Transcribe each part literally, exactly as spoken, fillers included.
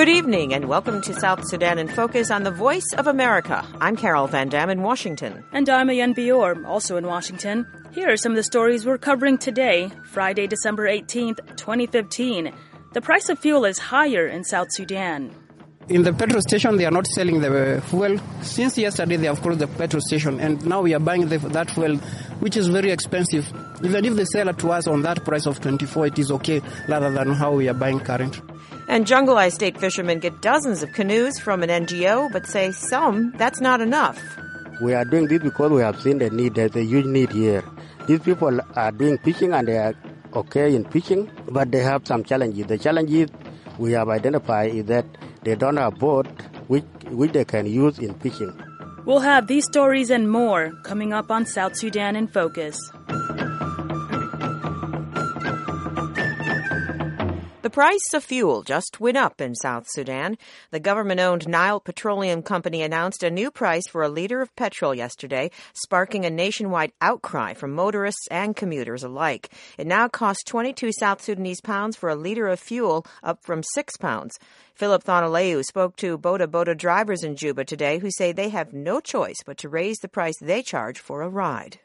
Good evening and welcome to South Sudan in Focus on the Voice of America. I'm Carol Van Dam in Washington. And I'm Ayan Bior, also in Washington. Here are some of the stories we're covering today, Friday, December eighteenth, twenty fifteen. The price of fuel is higher in South Sudan. In the petrol station, they are not selling the fuel. Since yesterday, they have closed the petrol station, and now we are buying the, that fuel, which is very expensive. Even if they sell it to us on that price of twenty-four, it is okay, rather than how we are buying currently. And Jungle Eye State fishermen get dozens of canoes from an N G O, but say some, that's not enough. We are doing this because we have seen the need. There's a huge need here. These people are doing fishing and they are okay in fishing, but they have some challenges. The challenges we have identified is that they don't have boat which, which they can use in fishing. We'll have these stories and more coming up on South Sudan in Focus. The price of fuel just went up in South Sudan. The government-owned Nile Petroleum Company announced a new price for a liter of petrol yesterday, sparking a nationwide outcry from motorists and commuters alike. It now costs twenty-two South Sudanese pounds for a liter of fuel, up from six pounds. Philip Thonoleu spoke to Boda Boda drivers in Juba today who say they have no choice but to raise the price they charge for a ride.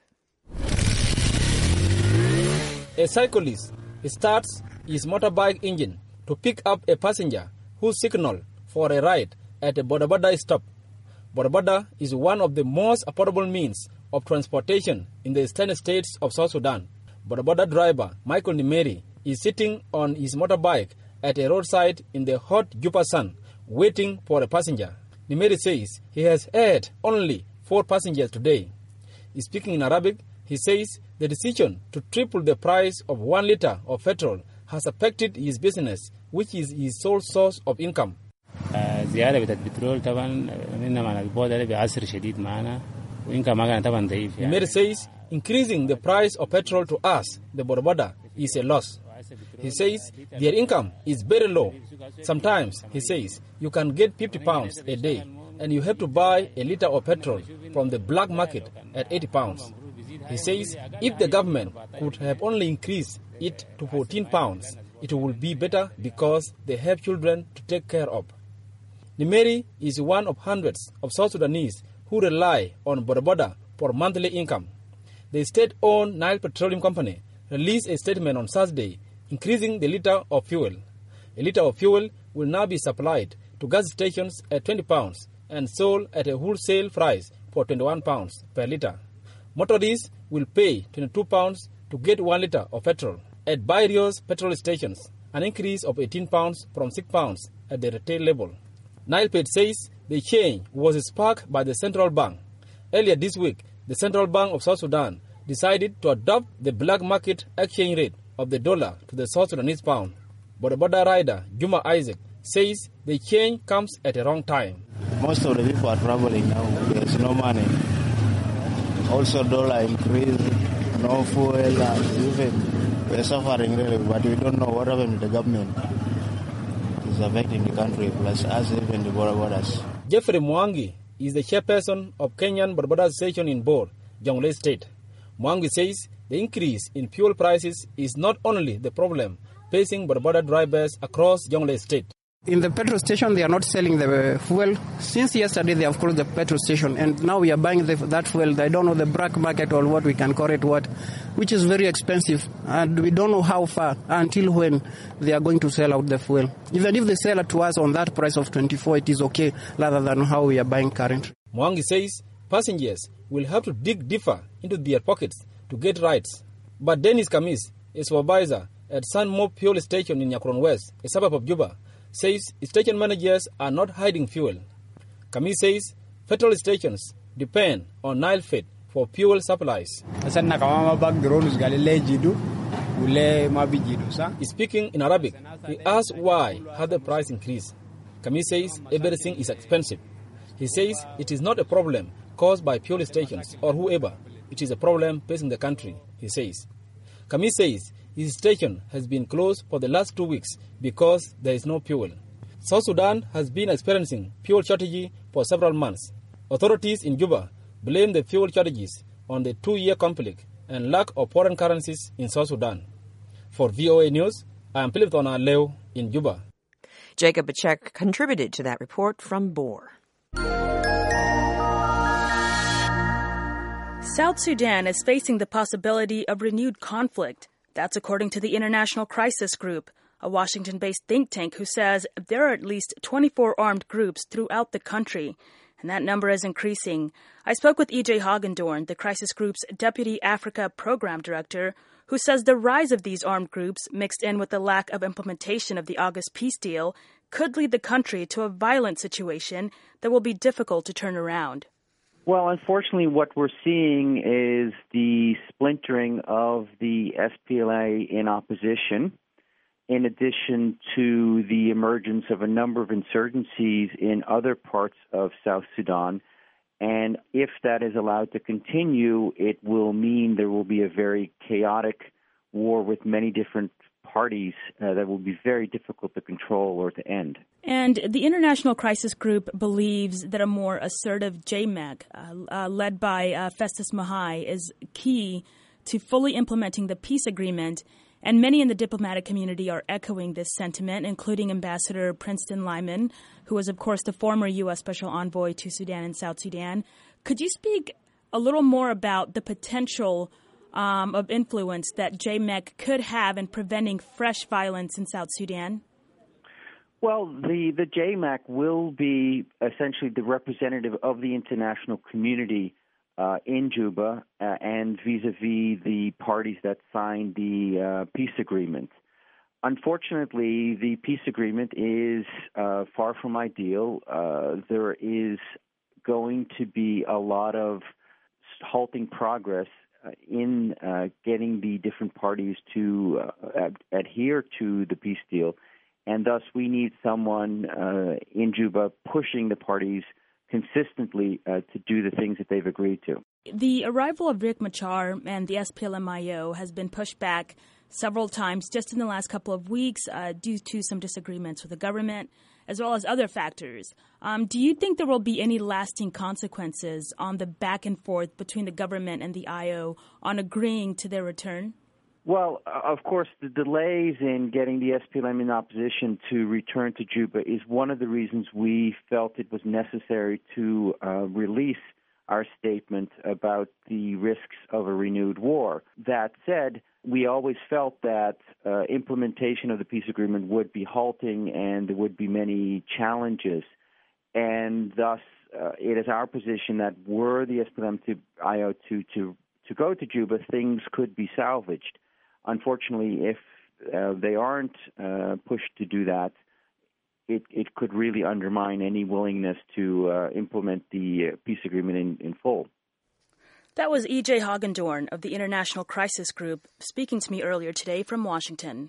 A cyclist starts his motorbike engine to pick up a passenger who signaled for a ride at a Boda Boda stop. Boda Boda is one of the most affordable means of transportation in the eastern states of South Sudan. Boda Boda driver Michael Nimeri is sitting on his motorbike at a roadside in the hot Juba sun, waiting for a passenger. Nimeri says he has had only four passengers today. Speaking in Arabic, he says the decision to triple the price of one liter of petrol has affected his business, which is his sole source of income. Nimeri says increasing the price of petrol to us, the Boda Boda, is a loss. He says their income is very low. Sometimes, he says, you can get fifty pounds a day, and you have to buy a liter of petrol from the black market at eighty pounds. He says if the government could have only increased it to fourteen pounds, it would be better because they have children to take care of. Nimeri is one of hundreds of South Sudanese who rely on Boda Boda for monthly income. The state-owned Nile Petroleum Company released a statement on Saturday increasing the liter of fuel. A liter of fuel will now be supplied to gas stations at twenty pounds and sold at a wholesale price for twenty-one pounds per liter. Motorists will pay twenty-two pounds to get one liter of petrol at various petrol stations, an increase of eighteen pounds from six pounds at the retail level. NilePet says the change was sparked by the central bank. Earlier this week, the Central Bank of South Sudan decided to adopt the black market exchange rate of the dollar to the South Sudanese pound. Boda Boda rider Juma Isaac says the change comes at a wrong time. Most of the people are traveling now. There's no money. Also, dollar increase, no fuel, and even we're suffering really, but we don't know what happened to the government. It's affecting the country, plus us, even the Boda Bodas. Jeffrey Mwangi is the chairperson of Kenyan Boda Boda Association in Bor, Jonglei State. Mwangi says the increase in fuel prices is not only the problem facing Boda Boda drivers across Jonglei State. In the petrol station, they are not selling the fuel. Since yesterday, they have closed the petrol station, and now we are buying the, that fuel. I don't know the black market or what we can call it, what, which is very expensive, and we don't know how far until when they are going to sell out the fuel. Even if they sell it to us on that price of twenty-four, it is okay, rather than how we are buying currently. Mwangi says passengers will have to dig deeper into their pockets to get rides. But Dennis Kamis, a supervisor at Sunmob Fuel Station in Yakron West, a suburb of Juba, says station managers are not hiding fuel. Kamis says petrol stations depend on NileFed for fuel supplies. Speaking in Arabic, he asked why had the price increased. Kamis says everything is expensive. He says it is not a problem caused by fuel stations or whoever. It is a problem facing the country, he says. Kamis says his station has been closed for the last two weeks because there is no fuel. South Sudan has been experiencing fuel shortage for several months. Authorities in Juba blame the fuel shortages on the two-year conflict and lack of foreign currencies in South Sudan. For V O A News, I am Philip Thonoleu in Juba. Jacob Bachek contributed to that report from Bor. South Sudan is facing the possibility of renewed conflict. That's according to the International Crisis Group, a Washington-based think tank who says there are at least twenty-four armed groups throughout the country, and that number is increasing. I spoke with E J Hagendorn, the Crisis Group's Deputy Africa Program Director, who says the rise of these armed groups, mixed in with the lack of implementation of the August peace deal, could lead the country to a violent situation that will be difficult to turn around. Well, unfortunately, what we're seeing is the splintering of the S P L A in opposition, in addition to the emergence of a number of insurgencies in other parts of South Sudan. And if that is allowed to continue, it will mean there will be a very chaotic war with many different parties uh, that will be very difficult to control or to end. And the International Crisis Group believes that a more assertive J M A C, uh, uh, led by uh, Festus Mahai, is key to fully implementing the peace agreement. And many in the diplomatic community are echoing this sentiment, including Ambassador Princeton Lyman, who was, of course, the former U S Special Envoy to Sudan and South Sudan. Could you speak a little more about the potential um, of influence that J M A C could have in preventing fresh violence in South Sudan? Well, the, the J M A C will be essentially the representative of the international community uh, in Juba uh, and vis-a-vis the parties that signed the uh, peace agreement. Unfortunately, the peace agreement is uh, far from ideal. Uh, there is going to be a lot of halting progress uh, in uh, getting the different parties to uh, ad- adhere to the peace deal. And thus, we need someone uh, in Juba pushing the parties consistently uh, to do the things that they've agreed to. The arrival of Riek Machar and the S P L M I O has been pushed back several times just in the last couple of weeks uh, due to some disagreements with the government, as well as other factors. Um, do you think there will be any lasting consequences on the back and forth between the government and the I O on agreeing to their return? Well, of course, the delays in getting the S P L M in opposition to return to Juba is one of the reasons we felt it was necessary to uh, release our statement about the risks of a renewed war. That said, we always felt that uh, implementation of the peace agreement would be halting and there would be many challenges. And thus, uh, it is our position that were the S P L M to I O to, to, to go to Juba, things could be salvaged. Unfortunately, if uh, they aren't uh, pushed to do that, it, it could really undermine any willingness to uh, implement the uh, peace agreement in, in full. That was E J Hagendorn of the International Crisis Group speaking to me earlier today from Washington.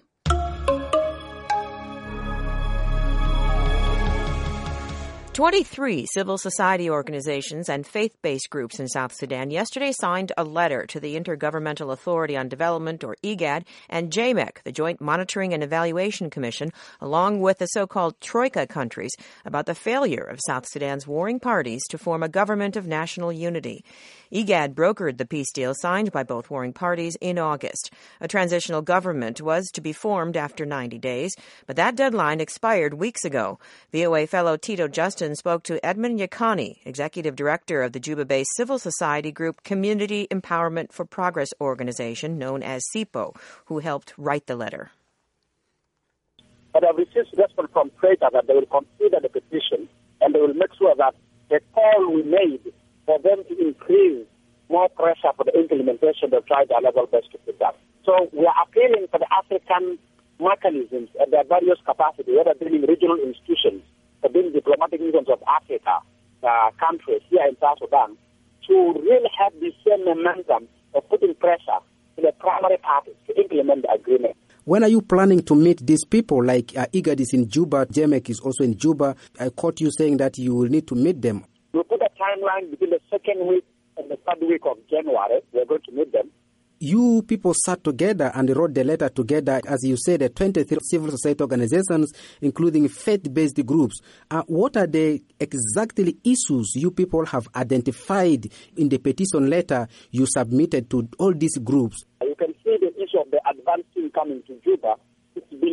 twenty-three civil society organizations and faith-based groups in South Sudan yesterday signed a letter to the Intergovernmental Authority on Development, or IGAD, and J M E C, the Joint Monitoring and Evaluation Commission, along with the so-called Troika countries, about the failure of South Sudan's warring parties to form a government of national unity. IGAD brokered the peace deal signed by both warring parties in August. A transitional government was to be formed after ninety days, but that deadline expired weeks ago. V O A fellow Tito Justin spoke to Edmund Yakani, executive director of the Juba-based civil society group Community Empowerment for Progress organization, known as C I P O, who helped write the letter. But I've received response from Troika that they will consider the petition and they will make sure that the call we made for them to increase more pressure for the implementation of Troika level best to do that. So we are appealing for the African mechanisms at their various capacities, whether being regional institutions, or being diplomatic missions of Africa, uh, countries here in South Sudan, to really have the same momentum of putting pressure in the primary parties to implement the agreement. When are you planning to meet these people? Like uh, IGAD is in Juba, J M E C is also in Juba. I caught you saying that you will need to meet them. We put a timeline between the second week and the third week of January. We're going to meet them. You people sat together and wrote the letter together, as you said, the twenty-three civil society organizations, including faith-based groups. Uh, what are the exactly issues you people have identified in the petition letter you submitted to all these groups? You can see the issue of the advanced team coming to Juba. It's been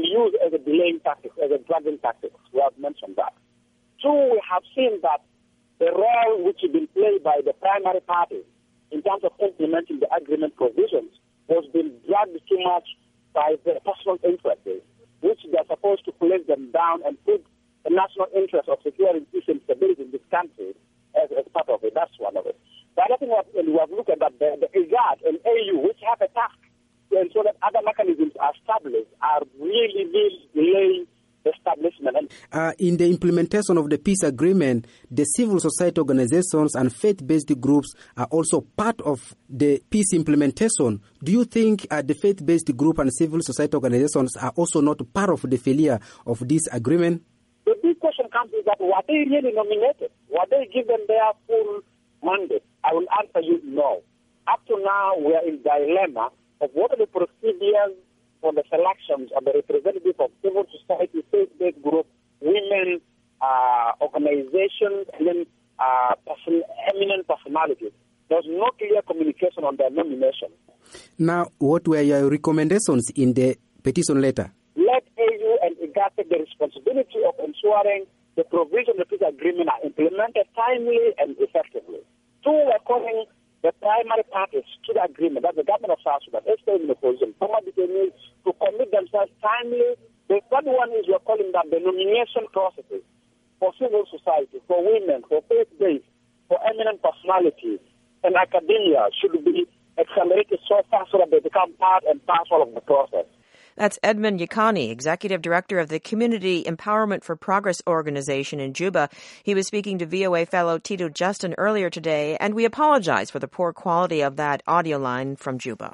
used as a delaying tactic, as a dragging tactic. We have mentioned that. Two, we have seen that the role which has been played by the primary parties in terms of implementing the agreement provisions was being dragged too much by the personal interests, which they are supposed to place them down and put the national interest of securing peace and stability in this country as, as part of it. That's one of it. The other thing we have looked at that the, the IGAD and A U, which have a task to ensure that other mechanisms are established, are really, really delaying the establishment. Uh, in the implementation of the peace agreement, the civil society organizations and faith-based groups are also part of the peace implementation. Do you think uh, the faith-based group and civil society organizations are also not part of the failure of this agreement? The big question comes is that were they really nominated? Were they given their full mandate? I will answer you no. Up to now, we are in dilemma of what are the procedures for the selections of the representatives of civil society, faith-based group, women, uh, organizations, and then uh, person, eminent personalities. There's no clear communication on their nomination. Now, what were your recommendations in the petition letter? Let A U and IGAD take the responsibility of ensuring the provisions of this agreement are implemented timely and effectively. Two, we're calling the primary parties to the agreement, that's the government of South Sudan, S P in the opposition, former detainees, to commit themselves timely. The third one is we're calling that the nomination processes for civil society, for women, for faith-based, for eminent personalities, and academia should be accelerated so fast so that they become part and parcel of the process. That's Edmund Yekani, Executive Director of the Community Empowerment for Progress organization in Juba. He was speaking to V O A fellow Tito Justin earlier today, and we apologize for the poor quality of that audio line from Juba.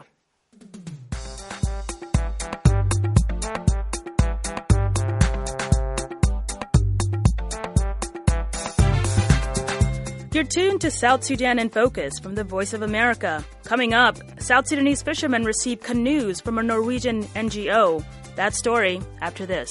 You're tuned to South Sudan in Focus from the Voice of America. Coming up, South Sudanese fishermen receive canoes from a Norwegian N G O. That story after this.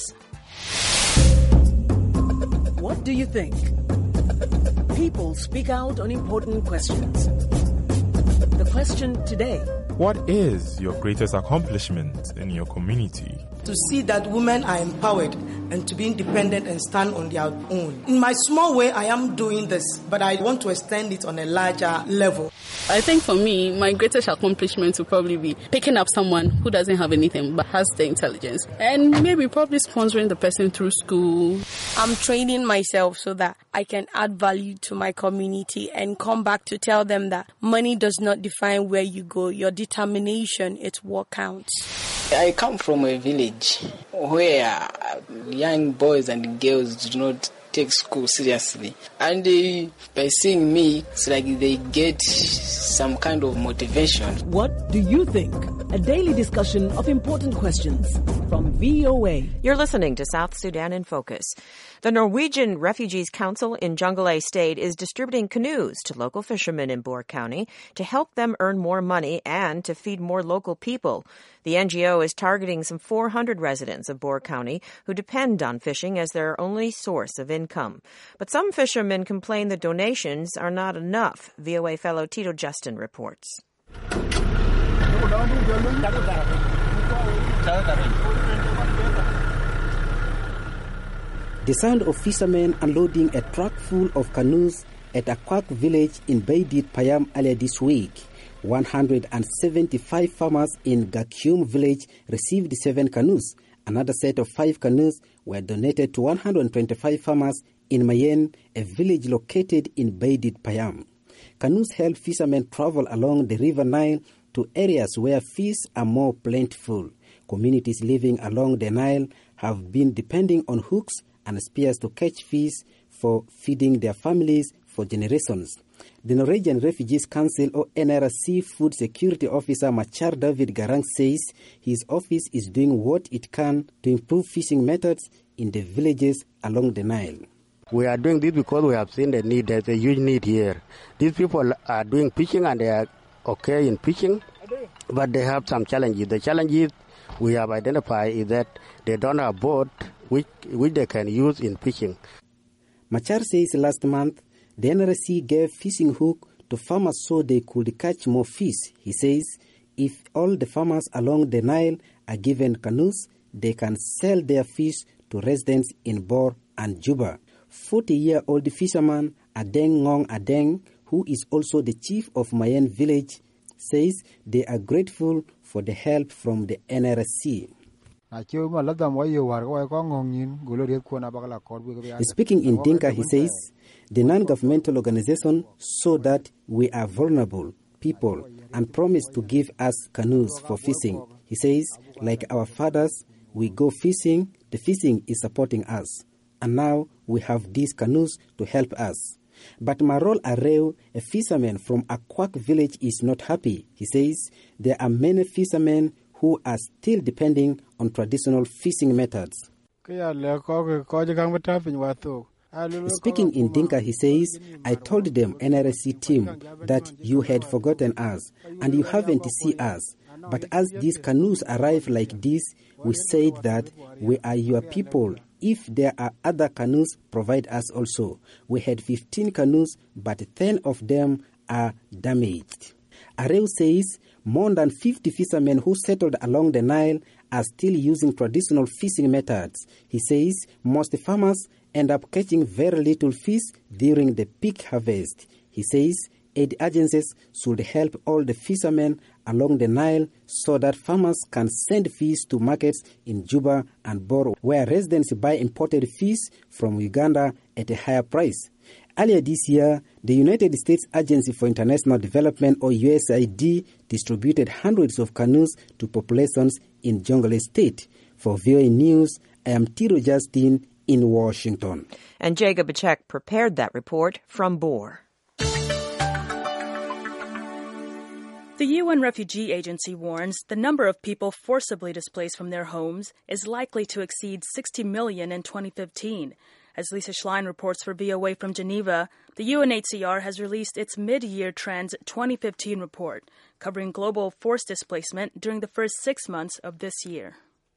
What do you think? People speak out on important questions. The question today: what is your greatest accomplishment in your community? To see that women are empowered and to be independent and stand on their own. In my small way, I am doing this, but I want to extend it on a larger level. I think for me, my greatest accomplishment will probably be picking up someone who doesn't have anything but has the intelligence, and maybe probably sponsoring the person through school. I'm training myself so that I can add value to my community and come back to tell them that money does not define where you go. Your determination is what counts. I come from a village where young boys and girls do not take school seriously. And they, by seeing me, it's like they get some kind of motivation. What do you think? A daily discussion of important questions from V O A. You're listening to South Sudan in Focus. The Norwegian Refugees Council in Jonglei State is distributing canoes to local fishermen in Bor County to help them earn more money and to feed more local people. The N G O is targeting some four hundred residents of Bor County who depend on fishing as their only source of income. But some fishermen complain the donations are not enough. V O A fellow Tito Justin reports. The sound of fishermen unloading a truck full of canoes at Akwak village in Beidit Payam earlier this week. one hundred seventy-five farmers in Gakyum village received seven canoes. Another set of five canoes were donated to one hundred twenty-five farmers in Mayen, a village located in Beidit Payam. Canoes help fishermen travel along the River Nile to areas where fish are more plentiful. Communities living along the Nile have been depending on hooks and spears to catch fish for feeding their families for generations. The Norwegian Refugees Council, or N R C Food Security Officer Machar David Garang says his office is doing what it can to improve fishing methods in the villages along the Nile. We are doing this because we have seen the need. There's a huge need here. These people are doing fishing and they are okay in fishing, but they have some challenges. The challenges we have identified is that they don't have a boat which, which they can use in fishing. Machar says last month, the N R C gave fishing hook to farmers so they could catch more fish. He says if all the farmers along the Nile are given canoes, they can sell their fish to residents in Bor and Juba. forty-year-old fisherman Adeng Ngong Adeng, who is also the chief of Mayen village, says they are grateful for the help from the N R S C. Speaking in Dinka, he says, the non-governmental organization saw that we are vulnerable people and promised to give us canoes for fishing. He says, like our fathers, we go fishing, the fishing is supporting us. And now we have these canoes to help us. But Marol Areu, a fisherman from Akwak village, is not happy. He says there are many fishermen who are still depending on traditional fishing methods. Speaking in Dinka, he says, I told them, N R S C team, that you had forgotten us and you haven't seen us. But as these canoes arrive like this, we said that we are your people. If there are other canoes, provide us also. We had fifteen canoes, but ten of them are damaged. Areu says more than fifty fishermen who settled along the Nile are still using traditional fishing methods. He says most farmers end up catching very little fish during the peak harvest. He says aid agencies should help all the fishermen along the Nile so that farmers can send fish to markets in Juba and Bor, where residents buy imported fish from Uganda at a higher price. Earlier this year, the United States Agency for International Development, or U S I D, distributed hundreds of canoes to populations in Jonglei State. For V O A News, I am Tiro Justin in Washington. And Jacob Bachek prepared that report from Bor. The U N Refugee Agency warns the number of people forcibly displaced from their homes is likely to exceed sixty million in twenty fifteen. As Lisa Schlein reports for V O A from Geneva, the U N H C R has released its mid-year trends twenty fifteen report, covering global forced displacement during the first six months of this year.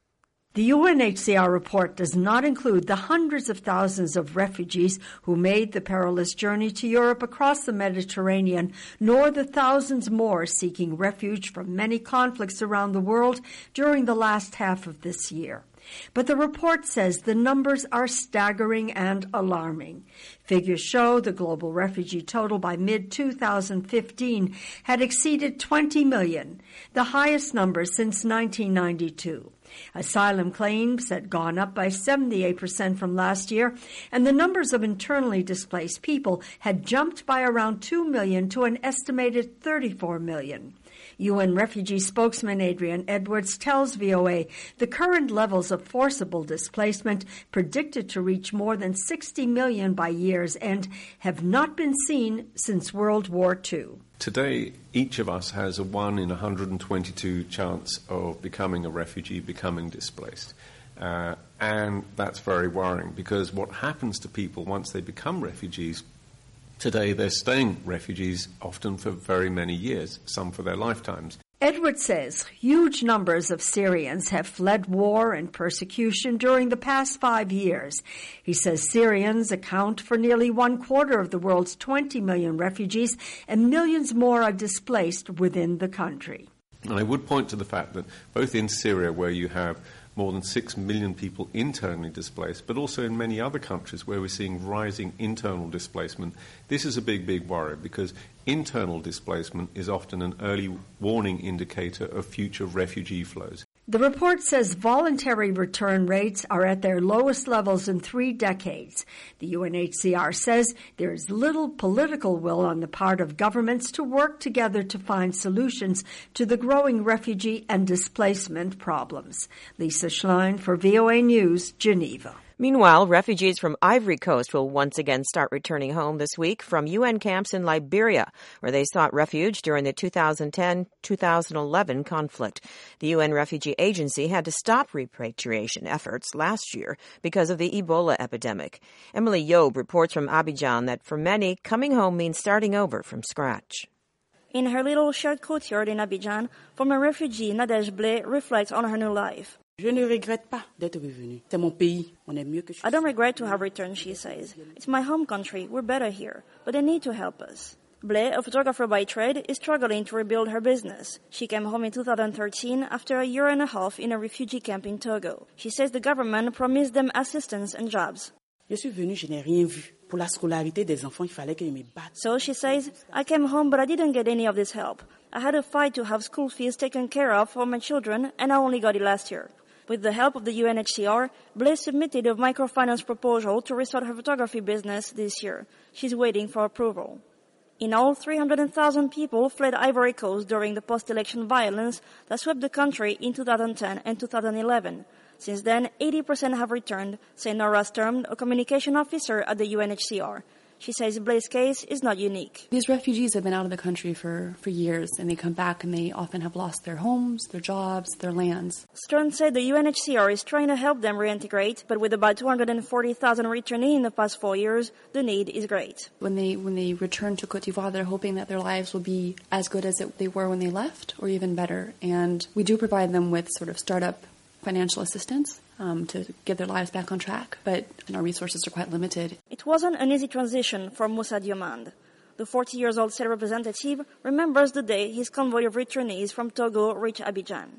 The U N H C R report does not include the hundreds of thousands of refugees who made the perilous journey to Europe across the Mediterranean, nor the thousands more seeking refuge from many conflicts around the world during the last half of this year. But the report says the numbers are staggering and alarming. Figures show the global refugee total by mid twenty fifteen had exceeded twenty million, the highest number since nineteen ninety-two. Asylum claims had gone up by seventy-eight percent from last year, and the numbers of internally displaced people had jumped by around two million to an estimated thirty-four million. U N refugee spokesman Adrian Edwards tells V O A the current levels of forcible displacement, predicted to reach more than sixty million by year's end, have not been seen since World War Two. Today, each of us has a one in one hundred twenty-two chance of becoming a refugee, becoming displaced. Uh, and that's very worrying, because what happens to people once they become refugees, today they're staying refugees often for very many years, some for their lifetimes. Edward says huge numbers of Syrians have fled war and persecution during the past five years. He says Syrians account for nearly one quarter of the world's twenty million refugees, and millions more are displaced within the country. And I would point to the fact that both in Syria, where you have more than six million people internally displaced, but also in many other countries where we're seeing rising internal displacement, this is a big, big worry, because internal displacement is often an early warning indicator of future refugee flows. The report says voluntary return rates are at their lowest levels in three decades. The U N H C R says there is little political will on the part of governments to work together to find solutions to the growing refugee and displacement problems. Lisa Schlein for V O A News, Geneva. Meanwhile, refugees from Ivory Coast will once again start returning home this week from U N camps in Liberia, where they sought refuge during the two thousand ten to two thousand eleven conflict. The U N Refugee Agency had to stop repatriation efforts last year because of the Ebola epidemic. Emily Yob reports from Abidjan that for many, coming home means starting over from scratch. In her little shared courtyard in Abidjan, former refugee Nadège Blé reflects on her new life. Je ne regrette pas d'être revenue. C'est mon pays. On est mieux que je suis. I don't regret to have returned, she says. It's my home country. We're better here. But they need to help us. Blay, a photographer by trade, is struggling to rebuild her business. She came home in two thousand thirteen after a year and a half in a refugee camp in Togo. She says the government promised them assistance and jobs. Je suis venue, je n'ai rien vu. Pour la scolarité des enfants, il fallait que je me batte. So she says, I came home but I didn't get any of this help. I had to fight to have school fees taken care of for my children, and I only got it last year. With the help of the U N H C R, Blaise submitted a microfinance proposal to restart her photography business this year. She's waiting for approval. In all, three hundred thousand people fled Ivory Coast during the post-election violence that swept the country in two thousand ten and two thousand eleven. Since then, eighty percent have returned, said Nora Sturm, a communication officer at the U N H C R. She says Blaise's case is not unique. These refugees have been out of the country for, for years, and they come back and they often have lost their homes, their jobs, their lands. Stern said the U N H C R is trying to help them reintegrate, but with about two hundred forty thousand returning in the past four years, the need is great. When they when they return to Côte d'Ivoire, they're hoping that their lives will be as good as it, they were when they left, or even better. And we do provide them with sort of startup financial assistance um, to get their lives back on track, but our resources are quite limited. It wasn't an easy transition for Moussa Diomande. The forty years old state representative remembers the day his convoy of returnees from Togo reached Abidjan.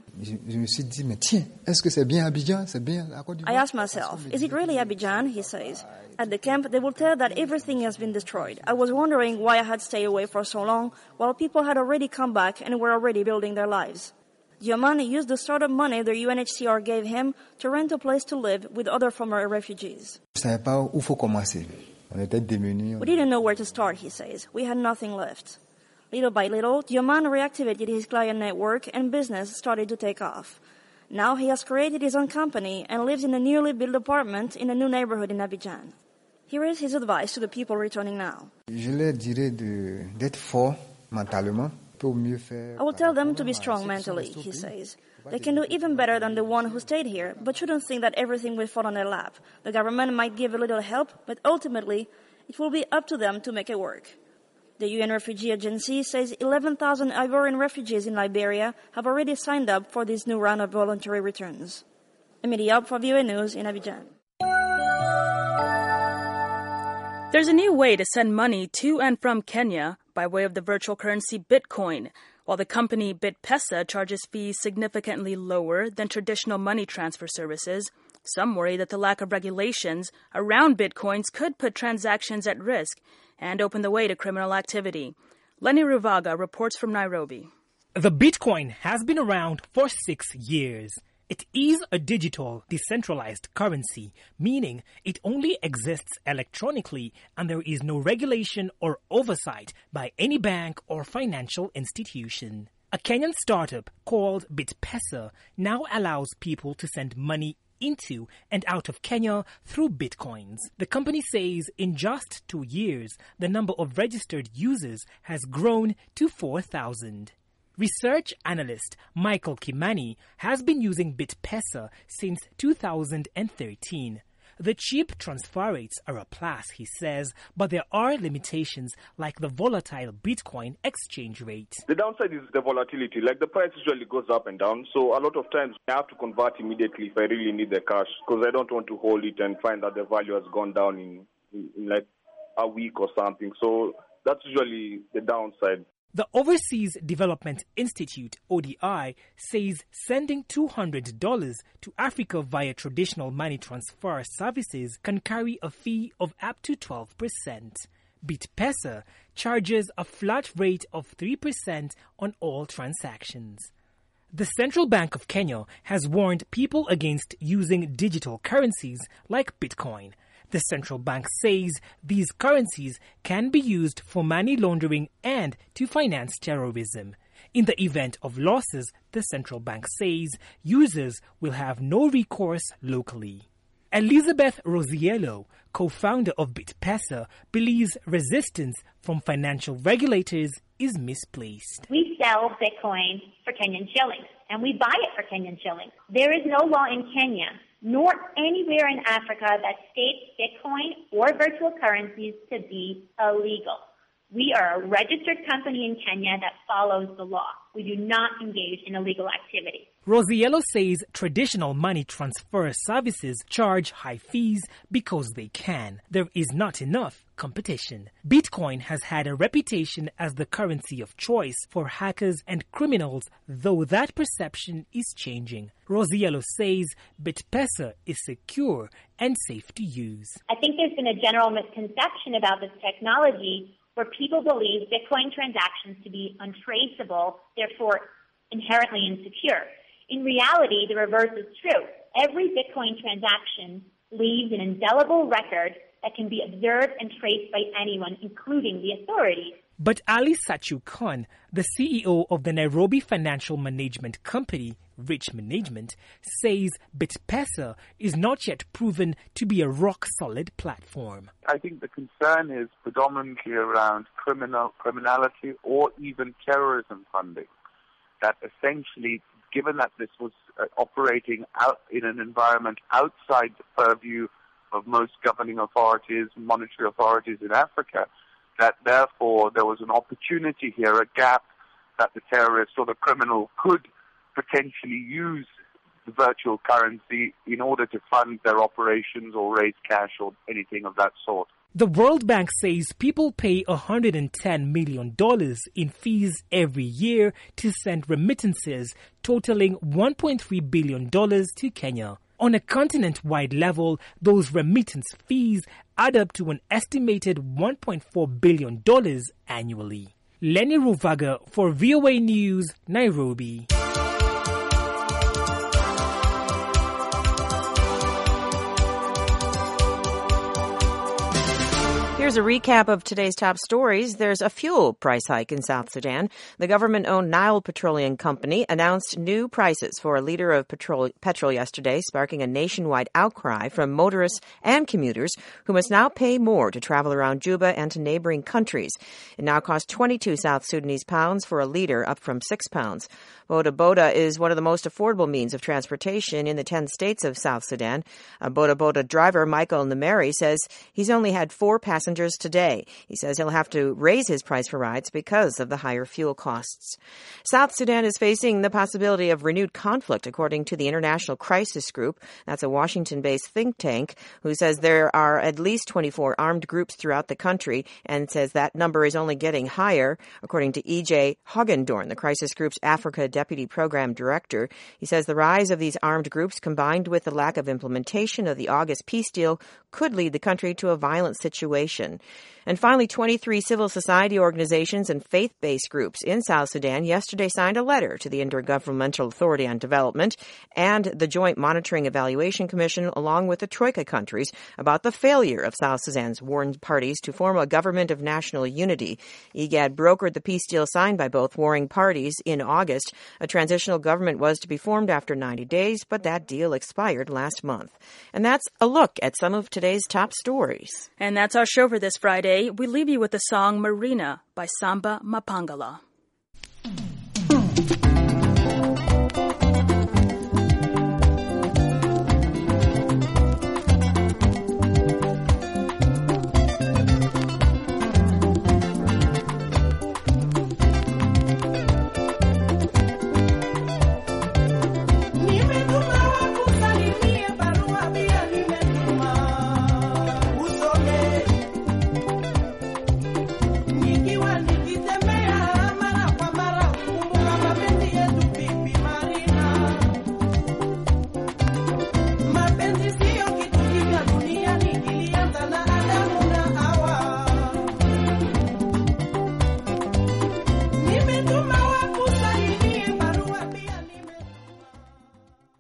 I asked myself, is it really Abidjan? He says. At the camp, they will tell that everything has been destroyed. I was wondering why I had stayed away for so long, while people had already come back and were already building their lives. Diomande used the startup money the U N H C R gave him to rent a place to live with other former refugees. We didn't know where to start, he says. We had nothing left. Little by little, Diomande reactivated his client network and business started to take off. Now he has created his own company and lives in a newly built apartment in a new neighborhood in Abidjan. Here is his advice to the people returning now. Je leur dirais de, d'être fort mentalement. I will tell them to be strong mentally, he says. They can do even better than the one who stayed here, but shouldn't think that everything will fall on their lap. The government might give a little help, but ultimately, it will be up to them to make it work. The U N Refugee Agency says eleven thousand Ivorian refugees in Liberia have already signed up for this new round of voluntary returns. Emilie Diop for V O A News in Abidjan. There's a new way to send money to and from Kenya by way of the virtual currency Bitcoin. While the company BitPesa charges fees significantly lower than traditional money transfer services, some worry that the lack of regulations around Bitcoins could put transactions at risk and open the way to criminal activity. Lenny Ruvaga reports from Nairobi. The Bitcoin has been around for six years. It is a digital, decentralized currency, meaning it only exists electronically and there is no regulation or oversight by any bank or financial institution. A Kenyan startup called BitPesa now allows people to send money into and out of Kenya through Bitcoins. The company says in just two years, the number of registered users has grown to four thousand. Research analyst Michael Kimani has been using BitPesa since two thousand thirteen. The cheap transfer rates are a plus, he says, but there are limitations like the volatile Bitcoin exchange rate. The downside is the volatility. Like the price usually goes up and down, so a lot of times I have to convert immediately if I really need the cash because I don't want to hold it and find that the value has gone down in, in, in like a week or something. So that's usually the downside. The Overseas Development Institute, O D I, says sending two hundred dollars to Africa via traditional money transfer services can carry a fee of up to twelve percent. BitPesa charges a flat rate of three percent on all transactions. The Central Bank of Kenya has warned people against using digital currencies like Bitcoin. The central bank says these currencies can be used for money laundering and to finance terrorism. In the event of losses, the central bank says users will have no recourse locally. Elizabeth Rosiello, co-founder of BitPesa, believes resistance from financial regulators is misplaced. We sell Bitcoin for Kenyan shillings, and we buy it for Kenyan shillings. There is no law in Kenya nor anywhere in Africa that states Bitcoin or virtual currencies to be illegal. We are a registered company in Kenya that follows the law. We do not engage in illegal activity. Rosiello says traditional money transfer services charge high fees because they can. There is not enough competition. Bitcoin has had a reputation as the currency of choice for hackers and criminals, though that perception is changing. Rosiello says BitPesa is secure and safe to use. I think there's been a general misconception about this technology where people believe Bitcoin transactions to be untraceable, therefore inherently insecure. In reality, the reverse is true. Every Bitcoin transaction leaves an indelible record that can be observed and traced by anyone, including the authorities. But Ali Sachu Khan, the C E O of the Nairobi financial management company, Rich Management, says BitPesa is not yet proven to be a rock-solid platform. I think the concern is predominantly around criminal criminality or even terrorism funding. That essentially, given that this was uh, operating out in an environment outside the purview of most governing authorities, monetary authorities in Africa, that therefore there was an opportunity here, a gap that the terrorist or the criminal could potentially use the virtual currency in order to fund their operations or raise cash or anything of that sort. The World Bank says people pay one hundred ten million dollars in fees every year to send remittances totaling one point three billion dollars to Kenya. On a continent-wide level, those remittance fees add up to an estimated one point four billion dollars annually. Lenny Ruvaga for V O A News, Nairobi. Here's a recap of today's top stories. There's a fuel price hike in South Sudan. The government-owned Nile Petroleum Company announced new prices for a liter of petrol, petrol yesterday, sparking a nationwide outcry from motorists and commuters who must now pay more to travel around Juba and to neighboring countries. It now costs twenty-two South Sudanese pounds for a liter, up from six pounds. Boda Boda is one of the most affordable means of transportation in the ten states of South Sudan. A Boda Boda driver, Michael Nameri, says he's only had four passengers today. He says he'll have to raise his price for rides because of the higher fuel costs. South Sudan is facing the possibility of renewed conflict, according to the International Crisis Group. That's a Washington-based think tank who says there are at least twenty-four armed groups throughout the country and says that number is only getting higher, according to E J Hogendorn, the Crisis Group's Africa Deputy Program Director. He says the rise of these armed groups, combined with the lack of implementation of the August peace deal, could lead the country to a violent situation. And finally, twenty-three civil society organizations and faith-based groups in South Sudan yesterday signed a letter to the Intergovernmental Authority on Development and the Joint Monitoring Evaluation Commission, along with the Troika countries, about the failure of South Sudan's warring parties to form a government of national unity. I G A D brokered the peace deal signed by both warring parties in August. A transitional government was to be formed after ninety days, but that deal expired last month. And that's a look at some of today's top stories. And that's our show for this Friday. We leave you with the song Marina by Samba Mapangala.